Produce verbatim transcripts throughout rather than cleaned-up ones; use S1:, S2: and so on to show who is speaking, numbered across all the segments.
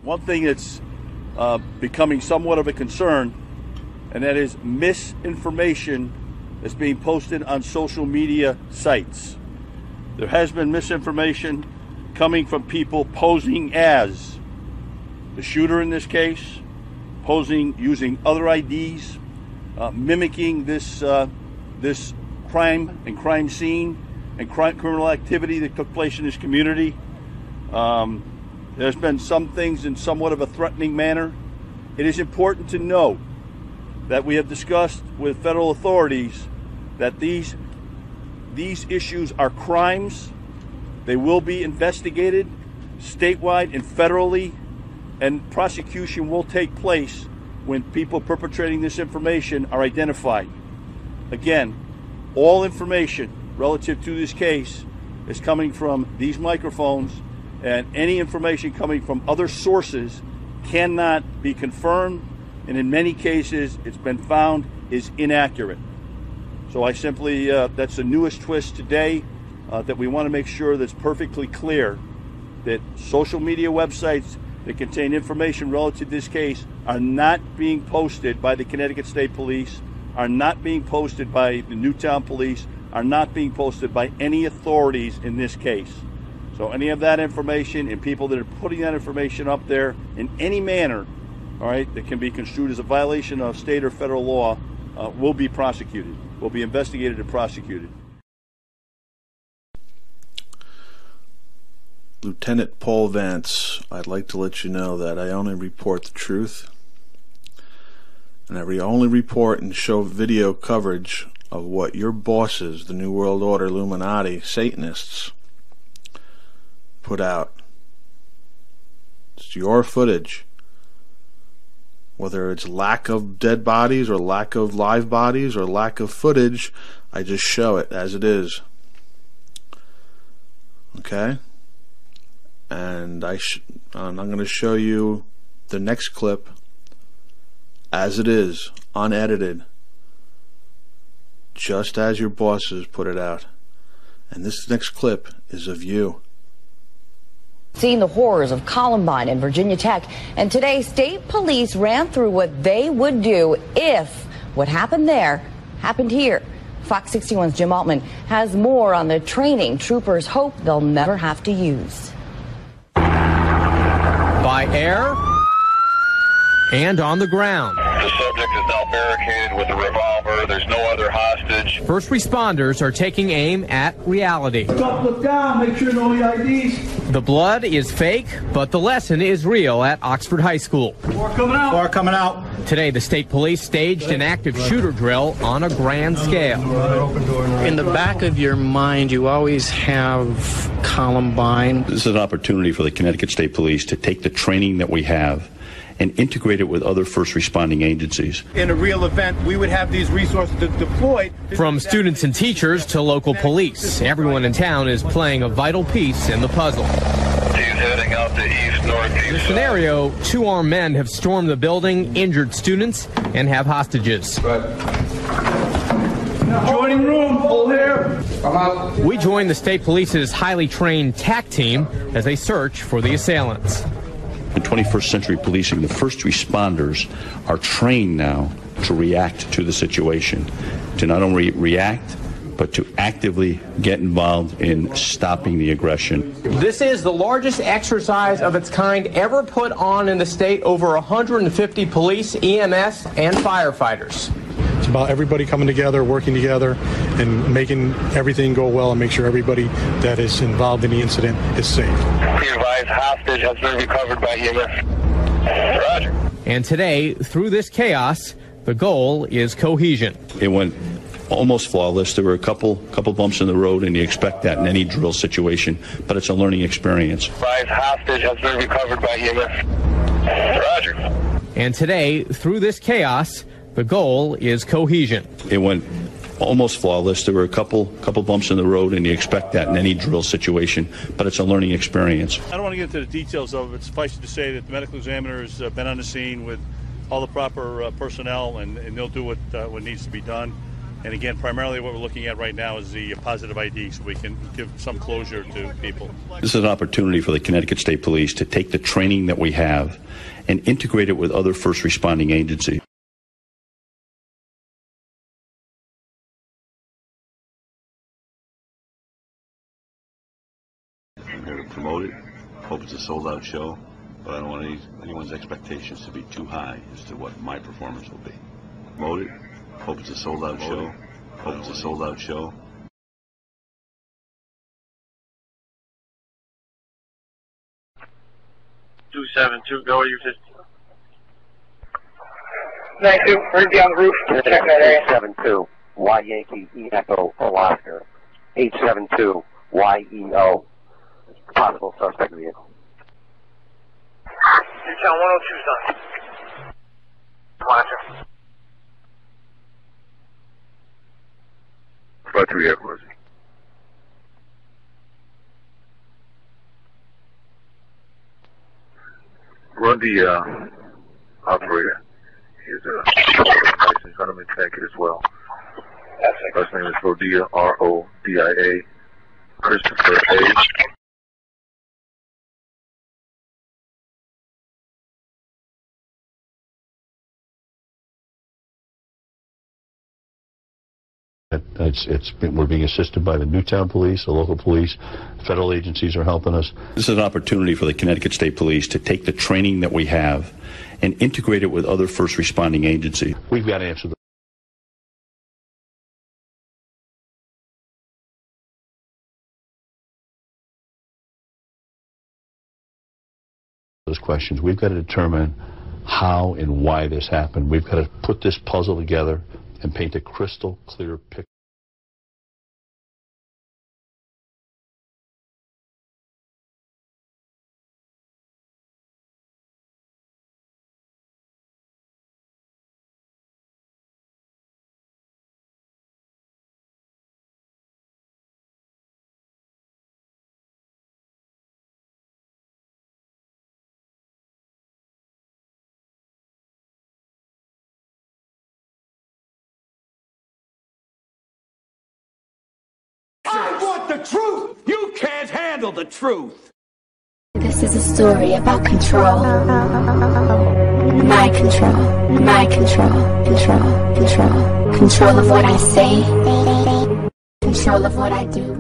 S1: one thing that's uh, becoming somewhat of a concern, and that is misinformation that's being posted on social media sites. There has been misinformation coming from people posing as the shooter in this case, posing using other I Ds, uh, mimicking this uh, this crime and crime scene and crime, criminal activity that took place in this community. Um, there's been some things in somewhat of a threatening manner. It is important to know that we have discussed with federal authorities that these these issues are crimes. They will be investigated statewide and federally, and prosecution will take place when people perpetrating this information are identified. Again, all information relative to this case is coming from these microphones, and any information coming from other sources cannot be confirmed, and in many cases it's been found is inaccurate. So I simply, uh, that's the newest twist today, uh, that we want to make sure that's perfectly clear that social media websites that contain information relative to this case are not being posted by the Connecticut State Police, are not being posted by the Newtown Police, are not being posted by any authorities in this case. So any of that information and people that are putting that information up there in any manner, all right, that can be construed as a violation of state or federal law, uh, will be prosecuted, will be investigated and prosecuted.
S2: Lieutenant Paul Vance, I'd like to let you know that I only report the truth, and I re- only report and show video coverage of what your bosses, the New World Order, Illuminati, Satanists, put out. It's your footage. Whether it's lack of dead bodies or lack of live bodies or lack of footage, I just show it as it is. Okay? And I sh- and I'm going to show you the next clip as it is, unedited, just as your bosses put it out. And this next clip is of you.
S3: Seeing the horrors of Columbine and Virginia Tech, and today state police ran through what they would do if what happened there happened here. Fox sixty-one's Jim Altman has more on the training troopers hope they'll never have to use.
S4: By air and on the ground.
S5: The subject is now barricaded with a revolver. There's no other hostage.
S4: First responders are taking aim at reality.
S6: Stop, look down, make sure no I Ds.
S4: The blood is fake, but the lesson is real at Oxford High School.
S6: More coming out. More coming out.
S4: Today, the state police staged an active shooter drill on a grand scale.
S7: In the back of your mind, you always have Columbine.
S8: This is an opportunity for the Connecticut State Police to take the training that we have and integrate it with other first responding agencies.
S6: In a real event, we would have these resources to deploy.
S4: From students and teachers to local police, everyone in town is playing a vital piece in the puzzle.
S5: He's heading out to east, northeast.
S4: In the scenario, two armed men have stormed the building, injured students, and have hostages.
S6: Joining room, full here.
S4: We join the state police's highly trained T A C team as they search for the assailants.
S8: In twenty-first century policing, the first responders are trained now to react to the situation, to not only react, but to actively get involved in stopping the aggression.
S4: This is the largest exercise of its kind ever put on in the state. Over one hundred fifty police, E M S, and firefighters.
S9: It's about everybody coming together, working together, and making everything go well and make sure everybody that is involved in the incident is safe.
S5: Be advised, hostage has been recovered by E M S. Roger.
S4: And today, through this chaos, the goal is cohesion.
S8: It went almost flawless. There were a couple couple bumps in the road, and you expect that in any drill situation, but it's a learning experience.
S5: Advised, hostage has been recovered by E M S. Roger.
S4: And today, through this chaos, the goal is cohesion.
S8: It went almost flawless. There were a couple couple bumps in the road, and you expect that in any drill situation, but it's a learning experience.
S1: I don't want to get into the details of it. Suffice it to say that the medical examiner has uh, been on the scene with all the proper uh, personnel, and, and they'll do what uh, what needs to be done. And again, primarily what we're looking at right now is the positive I D, so we can give some closure to people.
S8: This is an opportunity for the Connecticut State Police to take the training that we have and integrate it with other first responding agencies.
S10: I'm here to promote it. Hope it's a sold-out show, but I don't want any, anyone's expectations to be too high as to what my performance will be. Promote it. Hope it's a sold-out show. Hope it's a sold-out show.
S5: two seven two, go at your fifty. nine two, we're be on the roof. Check that area.
S11: eight seven two, Y Yankee, E Echo, Alaska. eight seven two, Y E O. Possible suspect vehicle.
S5: Newtown one oh two, son. Roger.
S10: Five three Air Force. Run the uh, operator. He's a license gentleman tank as well. First name is Rodia, R O D I A. Christopher A.
S8: It's, it's been, we're being assisted by the Newtown Police, the local police, federal agencies are helping us. This is an opportunity for the Connecticut State Police to take the training that we have and integrate it with other first responding agencies. We've got to answer the those questions. We've got to determine how and why this happened. We've got to put this puzzle together and paint a crystal clear picture.
S6: I want the truth! You can't handle the truth!
S12: This is a story about control. My control. My control. Control. Control. Control of what I say. Control of what I do.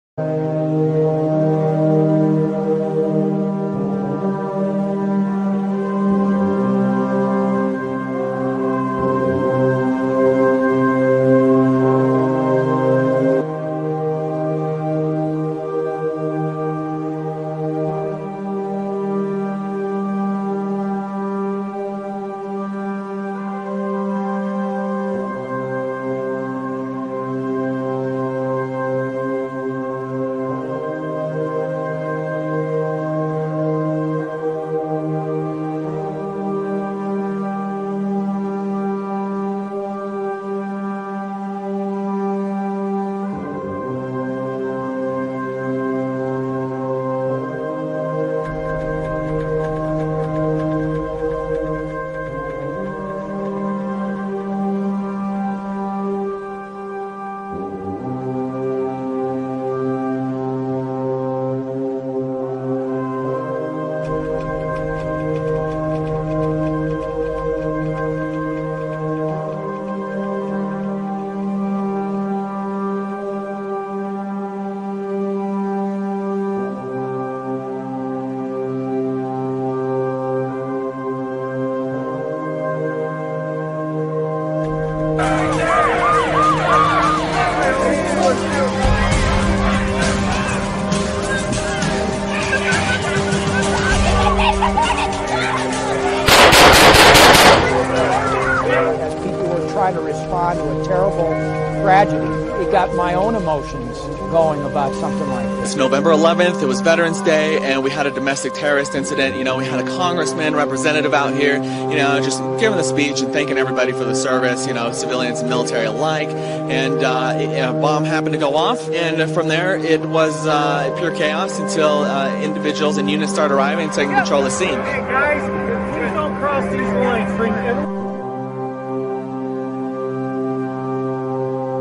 S13: To respond to a terrible tragedy. It got my own emotions going about something like this.
S14: It's November eleventh, it was Veterans Day, and we had a domestic terrorist incident. You know, we had a congressman, representative out here, you know, just giving the speech and thanking everybody for the service, you know, civilians and military alike. And uh, a bomb happened to go off, and from there it was uh, pure chaos until uh, individuals and units started arriving and taking control of the scene.
S6: Hey guys, please don't cross these lines. Bring everyone.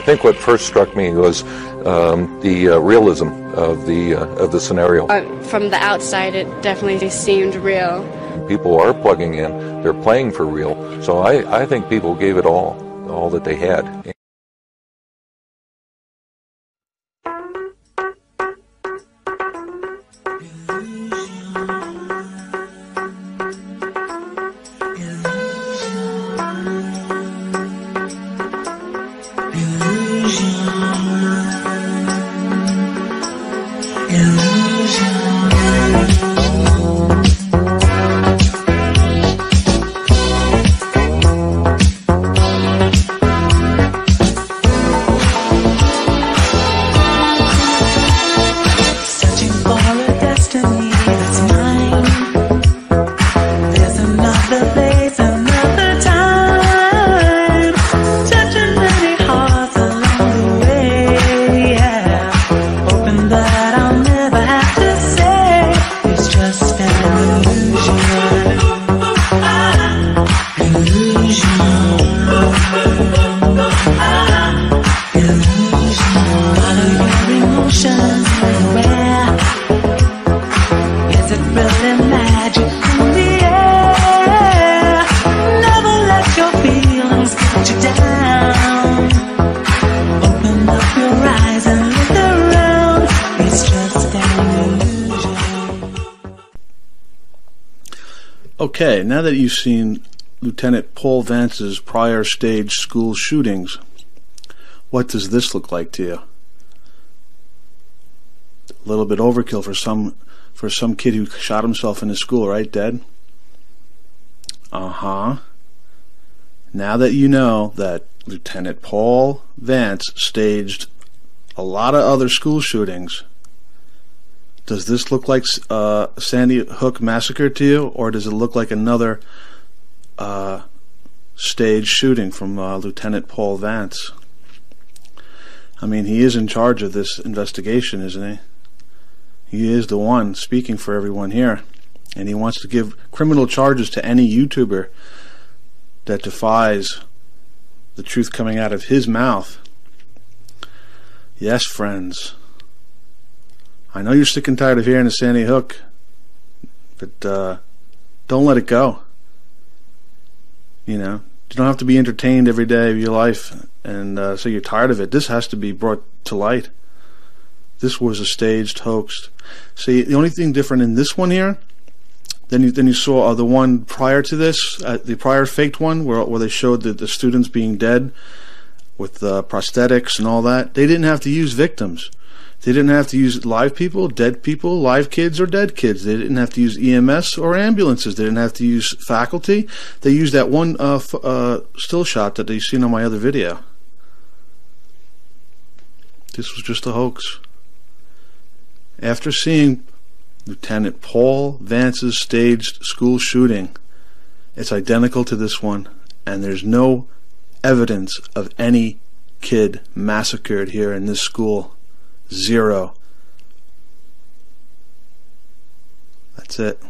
S15: think what first struck me was um, the uh, realism of the uh, of the scenario.
S16: Uh, from the outside, it definitely seemed real.
S15: People are plugging in; they're playing for real. So I, I think people gave it all, all that they had.
S2: Okay, now that you've seen Lieutenant Paul Vance's prior staged school shootings, what does this look like to you? A little bit overkill for some for some kid who shot himself in his school, right, Dad? Uh-huh. Now that you know that Lieutenant Paul Vance staged a lot of other school shootings, does this look like uh, Sandy Hook Massacre to you, or does it look like another uh, staged shooting from uh, Lieutenant Paul Vance? I mean, he is in charge of this investigation, isn't he? He is the one speaking for everyone here, and he wants to give criminal charges to any YouTuber that defies the truth coming out of his mouth. Yes, friends. I know you're sick and tired of hearing the Sandy Hook, but uh, don't let it go. You know, you don't have to be entertained every day of your life, and uh, so you're tired of it. This has to be brought to light. This was a staged hoax. See, the only thing different in this one here than you, than you saw uh, the one prior to this, uh, the prior faked one, where, where they showed the, the students being dead with uh, prosthetics and all that, they didn't have to use victims. They didn't have to use live people, dead people, live kids, or dead kids. They didn't have to use E M S or ambulances. They didn't have to use faculty. They used that one uh, f uh, still shot that you've seen on my other video. This was just a hoax. After seeing Lieutenant Paul Vance's staged school shooting, it's identical to this one, and there's no evidence of any kid massacred here in this school. Zero. That's it.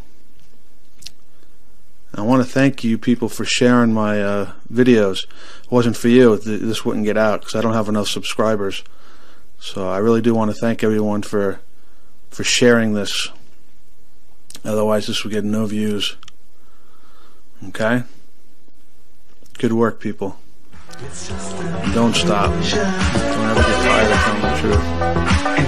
S2: I want to thank you people for sharing my uh, videos. If it wasn't for you, th this wouldn't get out because I don't have enough subscribers. So I really do want to thank everyone for for sharing this. Otherwise this would get no views. Okay? Good work, people. And don't stop. Don't ever get tired of telling the truth.